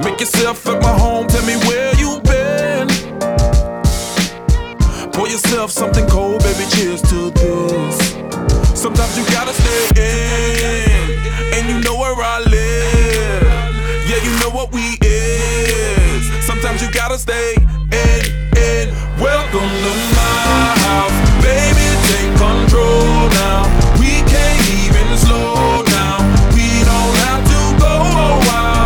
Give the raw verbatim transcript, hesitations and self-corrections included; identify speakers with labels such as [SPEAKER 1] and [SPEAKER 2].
[SPEAKER 1] Make yourself at my home, tell me where you been. Pour yourself something cold, baby, cheers to this. Sometimes you gotta stay in, and you know where I live.